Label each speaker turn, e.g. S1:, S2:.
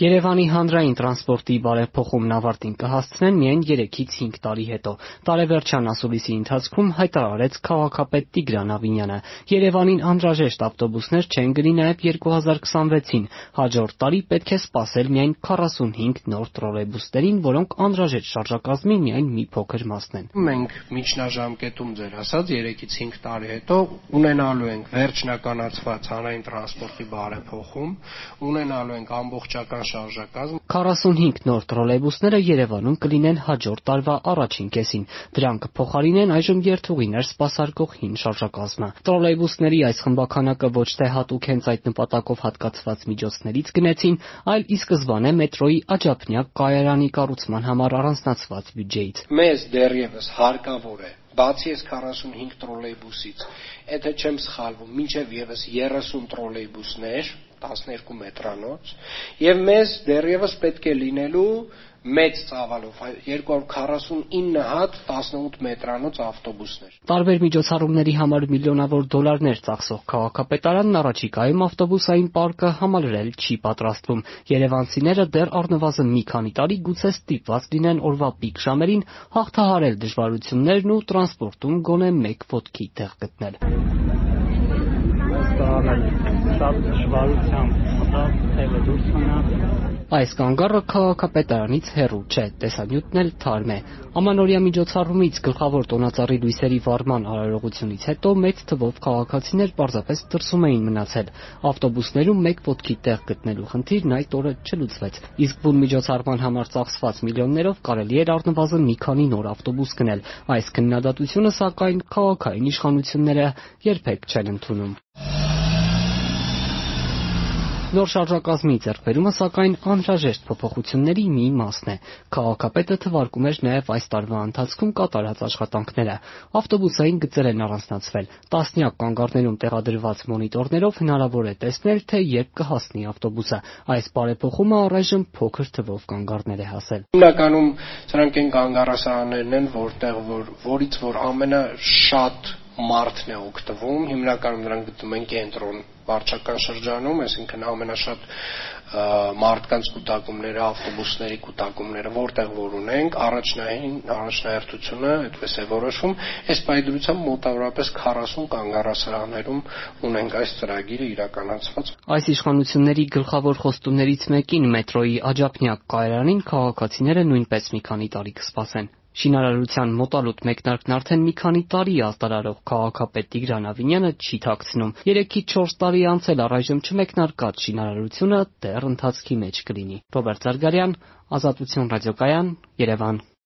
S1: Երևանի հանրային տրանսպորտի բարեփոխումն ավարտին կհասցնեն միայն 3-ից 5 տարի հետո, տարեվերջյան ասուլիսի ընթացքում հայտարարեց քաղաքապետ Տիգրան Ավինյանը։ Երևանին անհրաժեշտ ավտոբուսներ չեն գնի նաև 2026-ին, հաջորդ տարի պետք է սպասել միայն 45 նոր տրոլեյբուսներին, որոնք անհրաժեշտ շարժակազմի միայն մի փոքր մասն են։
S2: Մենք միջնաժամկետում ձեր ասած 3-ից 5 տարի հետո ունենալու ենք վերջնականացված հանրային տրանսպորտի բարեփոխում, ունենալու ենք ամբողջական շարժակազմ։
S1: 45 նոր տրոլեյբուսները Երևանում կլինեն հաջորդ տարվա առաջին կեսին։ Դրանք կփոխարինեն այժմ երթուղիներ սպասարկող հին շարժակազմը։ Տրոլեյբուսների այս խմբաքանակը ոչ թե հատուկ հենց այդ նպատակով հատկացված միջոցներից գնեցին, այլ ի սկզբանե մետրոյի Աջափնյակ կայարանի կառուցման համար առանձնացված բյուջեից։
S2: Մեզ դեռևս հարկավոր է բացի այս 45 տրոլեյբուսից, եթե չեմ սխալվում, մինչև եւս 30 տրոլեյբուսներ 12 մետրանոց, եւ մեզ դեռևս պետք է լինելու մեծ ծավալով 249 հատ 18 մետրանոց ավտոբուսներ։
S1: Տարբեր միջոցառումների համար միլիոնավոր դոլարներ ծախսող քաղաքապետարանն առաջիկայում ավտոբուսային պարկը համալրել չի պատրաստվում։ Երևանցիները դեռ առնվազն մի քանի տարի գուցե ստիպված լինեն օրվա պիկ ժամերին հաղթահարել դժվարություններն ու տրանսպորտում գոնե մեկ ոտքի տեղ գտնել։
S3: Շատ դժվարությամբ թևը դուրս մնա։
S1: Այս կանգառը քաղաքապետարանից հեռու չէ, տեսանյութն էլ թարմ է։ Ամանորյա միջոցառումից գլխավոր տոնածառի լույսերի վառման արարողությունից հետո մեծ թվով քաղաքացիներ պարզապես դրսում էին մնացել։ Ավտոբուսներում մեկ ոտքի տեղ գտնելու խնդիրն այդ օրը չլուծվեց։ Իսկ բուն միջոցառման համար ծախսված միլիոններով կարելի էր առնվազն մի քանի նոր ավտոբուս գնել։ Այս քննադատությունը, սակայն, քաղաքային իշխանությունները երբեք չեն ընդունում։ Նոր շարժակազմի ձեռքբերումը, սակայն, անհրաժեշտ փոփոխությունների մի մասն է։ Քաղաքապետը թվարկում էր նաև այս տարվա ընթացքում կատարած աշխատանքները։ Ավտոբուսային գծեր են առանձնացվել։ Տասնյակ կանգառներում տեղադրված մոնիտորներով հնարավոր է տեսնել, թե երբ կհասնի ավտոբուսը։ Այս բարեփոխումը առայժմ փոքր թվով կանգառներ է հասել։
S2: Հիմնականում սրանք են կանգառասարաններն են, որից ամենաշատ մարդն է օգտվում, հիմնականում նրանք գտնվում են կենտրոն վարչական շրջանում, այսինքն ամենաշատ մարդկանց կուտակումները, ավտոբուսների կուտակումները, որտեղ որ ունենք, առաջնահերթությունը այդպես է որոշվում, այս պայդրությամբ մոտավորապես 40 կանգառասարաններում ունենք այս ծրագիրը իրականացված։
S1: Այս իշխանությունների գլխավոր խոստումներից մեկին մետրոյի Աջափնյակ կայարանին քաղաքացիները նույնպես մի քանի տարի կսպասեն։ Շինարարության մոտալուտ մեկնարկն արդեն մի քանի տարի արտարարող քաղաքապետ Տիգրան Ավինյանը չի թաքցնում։ 3-ից 4 տարի անցել առայժմ չմեկնարկած շինարարությունը դեռ ընթացքի մեջ կլինի։ Ռոբերտ Զարգարյան, Ազատություն ռադիոկայան, Երևան։